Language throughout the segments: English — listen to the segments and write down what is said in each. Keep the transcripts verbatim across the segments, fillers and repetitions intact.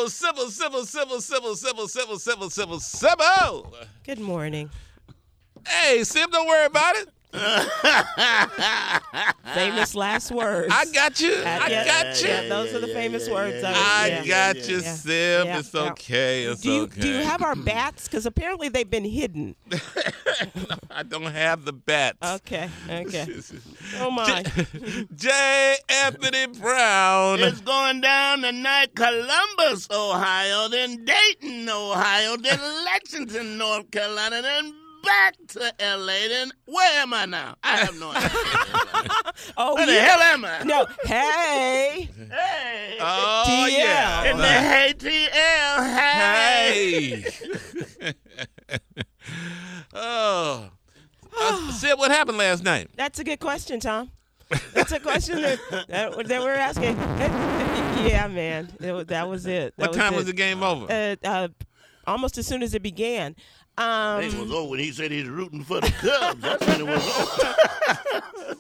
Civil, civil, civil, civil, civil, civil, civil, civil, civil, civil. Good morning. Hey, Sim, don't worry about it. Famous last words. I got you. Uh, I yeah, got you. Yeah, those are the famous words. I, was, I yeah. got you, yeah. Sim. Yeah. It's Yeah. okay. It's Do you, okay. do you have our bats? Because apparently they've been hidden. No, I don't have the bats. Okay, okay. Oh, my. J. Anthony Brown. It's going down tonight, Columbus, Ohio, then Dayton, Ohio, then Lexington, North Carolina, then back to L A. Then where am I now? I have no idea. Oh, Where the yeah. hell am I? No, hey. Hey. Oh, T L. yeah. In the Hey T L. Hey. Hey. Oh. Uh, Sid, what happened last night? That's a good question, Tom. That's a question that, that, that we're asking. Yeah, man. It was- that was it. That What time it. was the game over? Uh, uh, almost as soon as it began. Um, It was over when he said he's rooting for the Cubs. That's when it was over.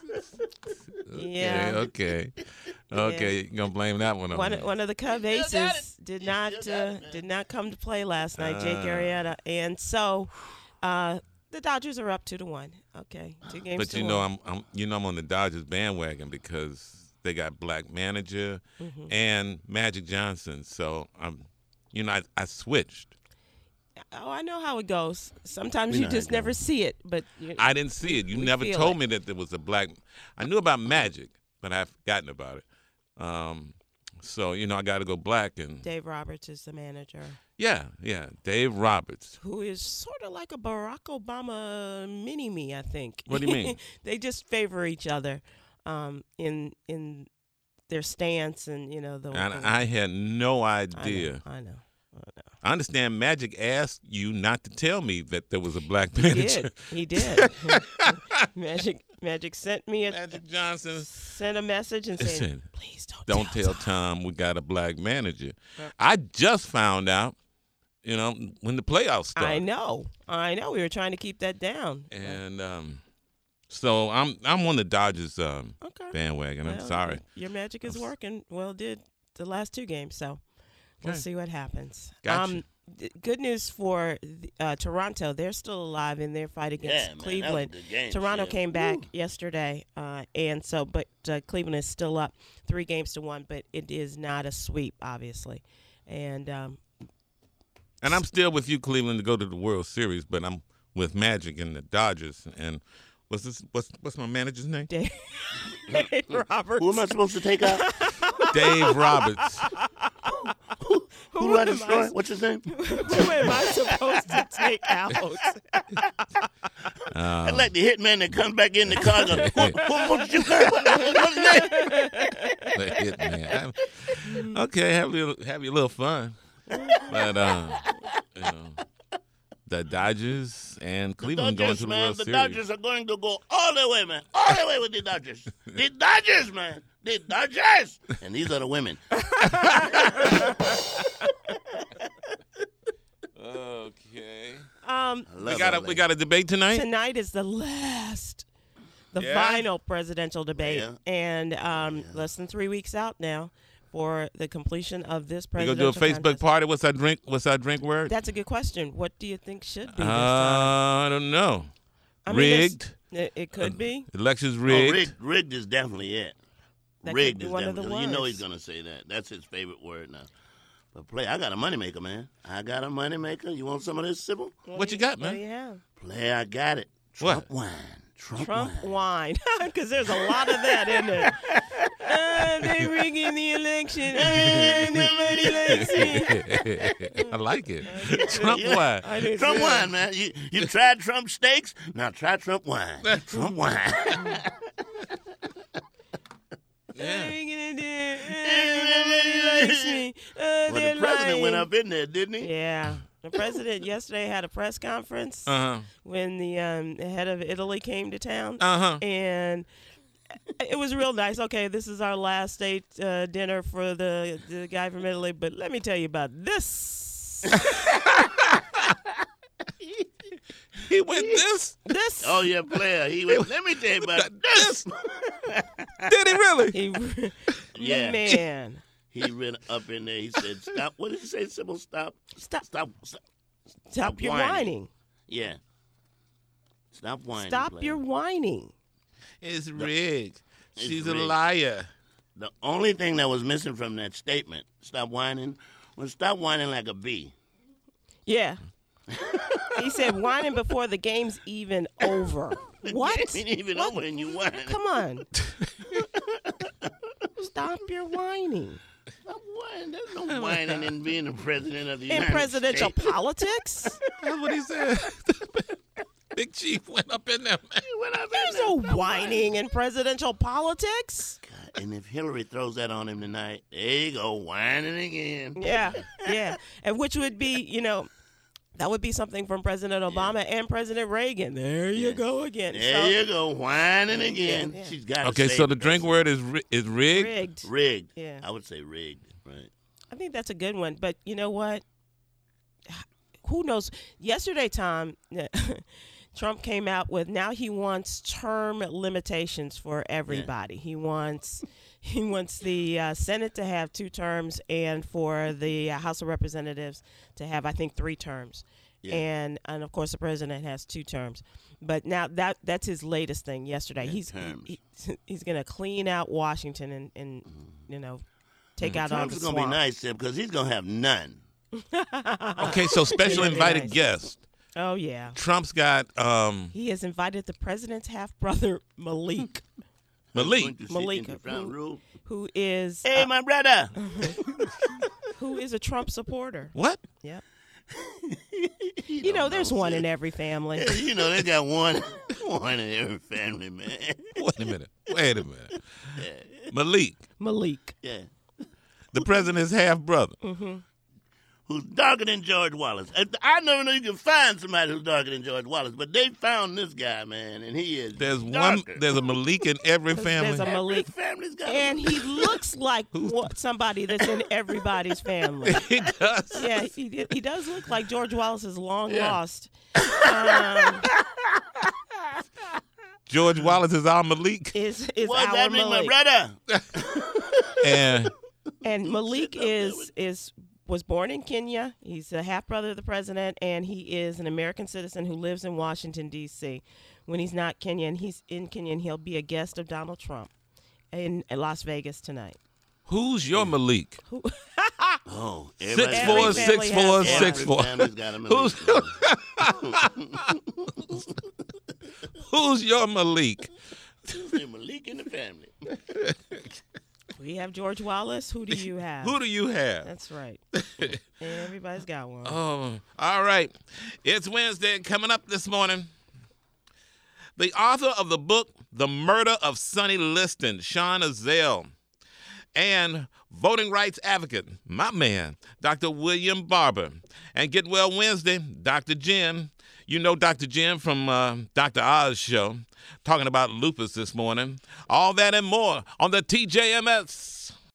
yeah. Okay. Okay. Okay. You're gonna blame that one on One, me. one of the Cub got aces it. did You not still got uh, it, man. did not come to play last night, Jake Ah. Arrieta, and so uh, the Dodgers are up two to one. Okay, two games But to you know, one. I'm, I'm, you know, I'm on the Dodgers bandwagon because they got black manager Mm-hmm. and Magic Johnson. So I'm, you know, I, I switched. Oh, I know how it goes. Sometimes We you know how just it never goes. see it, but you, I didn't see it. You We never feel told it. me that there was a black. I knew about Magic, but I've forgotten about it. Um, so you know, I got to go black and Dave Roberts is the manager, yeah, yeah. Dave Roberts. who is sort of like a Barack Obama mini-me, I think. What do you mean? They just favor each other um, in in their stance, and you know the. And the- I had no I idea. know, I know. I know. I understand Magic asked you not to tell me that there was a black He manager. did. He did. Magic Magic sent me a Magic Johnson. sent a message and said, Listen, "Please don't Don't tell tell Tom we got a black manager. Yep. I just found out, you know, when the playoffs started. I know. I know. We were trying to keep that down. And um, so I'm I'm on the Dodgers um, Okay. bandwagon. I'm Well, sorry. Your magic is I'm s- working. Well, it did the last two games, so we'll Okay. see what happens. Gotcha. Um, th- good news for uh, Toronto. They're still alive in their fight against Yeah, man, that was a Cleveland. good game, Toronto Sim. came back yesterday, uh, and so but uh, Cleveland is still up three games to one, but it is not a sweep, obviously. And um, And I'm still with you, Cleveland, to go to the World Series, but I'm with Magic and the Dodgers. And what's this? What's what's my manager's name? Dave Roberts. Who am I supposed to take out? Dave Roberts. Who do I am destroy? What's his name? Who am I supposed to take out? I Um, like the hitman that comes back in the car. Goes, what, what, what did you say? What, what, what's his name? the hit man. Okay, have your have your little fun. But um, you know, the Dodgers and Cleveland going Dodgers, to the man. World The Series. Dodgers are going to go all the way, man. All the way with the Dodgers. The Dodgers, man. The Dodgers. And these are the women. Okay. Um, I love We got a L A. we got a debate tonight. tonight is the last, the Yeah? final presidential debate, Yeah. and um, less than three weeks out now for the completion of this We gonna do presidential a Facebook contest. party. What's our drink? What's our drink word? That's a good question. What do you think should be Uh, this time? I don't know. I mean, there's- rigged. It, it could be. Elections Oh, rigged. rigged, rigged is definitely it. That could Rigged be is one of the definitely. You know words. he's gonna say that. That's his favorite word now. But play, I got a moneymaker, man. I got a moneymaker. You want some of this, Sybil? What you got, What do man? you have? Play, I got it. What? Trump wine. Trump, Trump wine. wine, because there's a lot of that in there. Uh, they rigging the election. Uh, nobody likes me. I like it. Trump Yeah. wine. I do Trump too. wine, man. You you tried Trump steaks? Now try Trump wine. Trump wine. Yeah. Nobody likes me. Uh, Well, they're the president lying. went up in there, didn't he? Yeah. The president yesterday had a press conference Uh huh. when the, um, the head of Italy came to town. Uh huh. And it was real nice. Okay, this is our last state uh, dinner for the, the guy from Italy, but let me tell you about this. He went this. This. Oh yeah, player. He went, let me tell you about this. Did he really? He, Yeah. Man. he went up in there. He said, "Stop." What did he say? Sybil, stop. Stop. Stop. Stop, Stop your whining. whining. Yeah. Stop whining. Stop player. your whining. It's rigged. It's She's a rigged. liar. The only thing that was missing from that statement, "Stop whining," was "Stop whining like a bee." Yeah. He said whining before the game's even over. What? It ain't even What? over and you whining. Come on. Stop your whining. Stop whining. There's no whining in being the president of the In United presidential States. politics? That's what he said. Big Chief went up in there, man. He went up in There's there, no "Stop whining in presidential politics. God, and if Hillary throws that on him tonight, there you go, whining again. Yeah, yeah. And which would be, you know, that would be something from President Obama and President Reagan. There you Yeah. go again. There So, you go, whining again. Yeah. She's got Okay, so the drink word is ri- is rigged. rigged. rigged. Yeah. I would say rigged. Right. I think that's a good one. But you know what? Who knows? Yesterday, Tom, Trump came out with now he wants term limitations for everybody. He wants he wants the uh, Senate to have two terms and for the uh, House of Representatives to have, I think, three terms. Yeah. And and of course the president has two terms. But now that that's his latest thing yesterday. Yeah, he's terms. he, he's going to clean out Washington and, and you know, take out all Trump's the going to be swamp. nice, Tim, because he's going to have none. Okay, so special Really invited nice. guest. Oh yeah. Trump's got um, He has invited the president's half brother Malik, Malik. Going to sit Malik, in the front who- row. who is Hey, uh, my brother. who is a Trump supporter. What? Yep. you You know, don't there's one sis. in every family. Yeah, you know, they got one, one in every family, man. Wait a minute. Wait a minute. Malik, Malik. Yeah. the president's half brother. Who's darker than George Wallace. I- I never knew you could find somebody who's darker than George Wallace, but they found this guy, man, and he is There's darker. one. There's a Malik in every family. There's a Every Malik. family's got And a he looks like what, somebody that's in everybody's family. he does. Yeah, he, he does look like George Wallace's long Yeah. lost. Um, George Wallace is our Malik, is is What's our happening, my Malik. brother? and And Malik is is was born in Kenya. He's a half brother of the president, and he is an American citizen who lives in Washington D C. When he's not Kenyan, he's in Kenya, and he'll be a guest of Donald Trump in Las Vegas tonight. who's your Malik? Oh, Six everybody- four Every six family four has six every four. family's got a Malik. Who's Who's your Malik? There's Malik in the family. We have George Wallace. Who do you have? Who do you have? That's right. Everybody's got one. Oh, all right. It's Wednesday. Coming up this morning, the author of the book, The Murder of Sonny Liston, Sean Azell, and voting rights advocate, my man, Doctor William Barber. And Get Well Wednesday, Doctor Jen. You know Doctor Jen from uh, Doctor Oz show, talking about lupus this morning. All that and more on the T J M S.